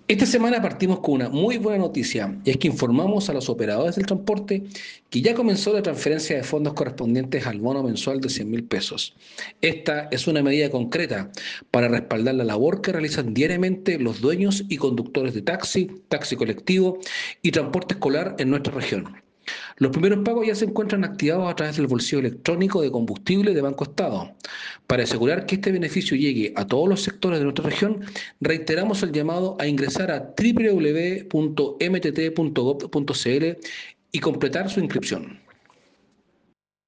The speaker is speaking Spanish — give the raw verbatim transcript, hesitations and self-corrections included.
Esta semana partimos con una muy buena noticia, y es que informamos a los operadores del transporte que ya comenzó la transferencia de fondos correspondientes al bono mensual de cien mil pesos. Esta es una medida concreta para respaldar la labor que realizan diariamente los dueños y conductores de taxi, taxi colectivo y transporte escolar en nuestra región. Los primeros pagos ya se encuentran activados a través del bolsillo electrónico de combustible de Banco Estado. Para asegurar que este beneficio llegue a todos los sectores de nuestra región, reiteramos el llamado a ingresar a w w w punto m t t punto gov punto c l y completar su inscripción.